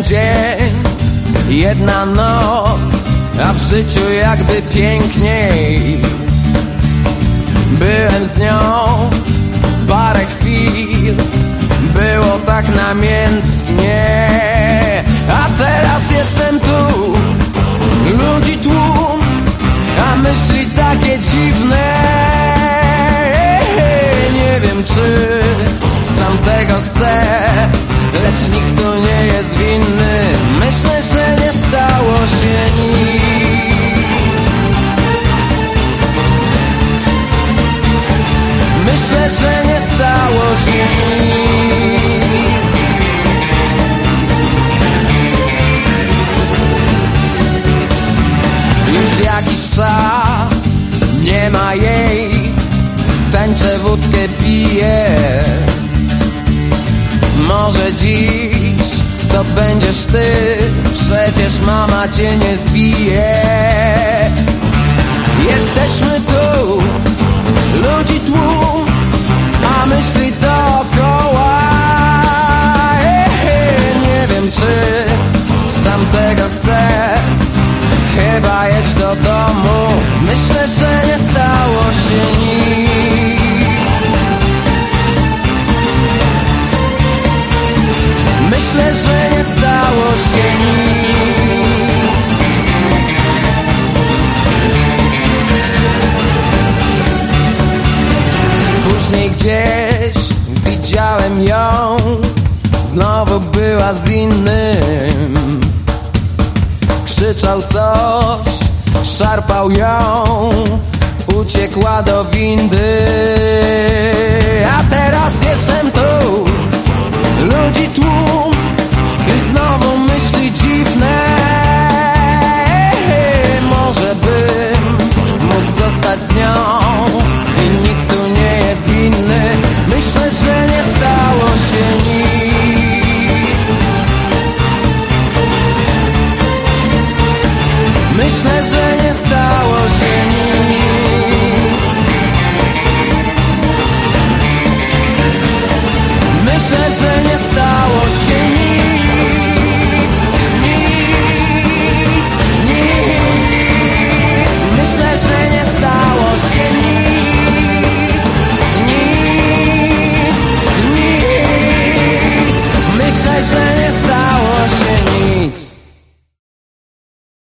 Jeden dzień, jedna noc, a w życiu jakby piękniej. Byłem z nią parę chwil, było tak namiętnie. A teraz jestem tu, ludzi tłum, a myśli takie dziwne. Nie wiem, czy sam tego chcę, lecz nikt tu nie jest winny. Myślę, że nie stało się nic. Myślę, że nie stało się nic. Już jakiś czas nie ma jej, tańczę, wódkę piję. Może dziś to będziesz ty, przecież mama cię nie zbije. Jesteśmy tu, ludzi tłum, a myśli dookoła. Nie wiem, czy sam tego chcę, chyba jedź do domu. Myślę, że nie stało się nic. Myślę, że nie stało się nic. Później gdzieś widziałem ją, znowu była z innym. Krzyczał coś, szarpał ją, uciekła do windy. A teraz jestem tu, ludzi tłum, i znowu myśli dziwne. Może bym mógł zostać z nią i nikt tu nie jest winny. Myślę, że nie stało się nic. Myślę, że nie stało się nic. Myślę, że nie stało się nic. Nic, nic. Myślę, że nie stało się nic. Nic, nic. Myślę, że nie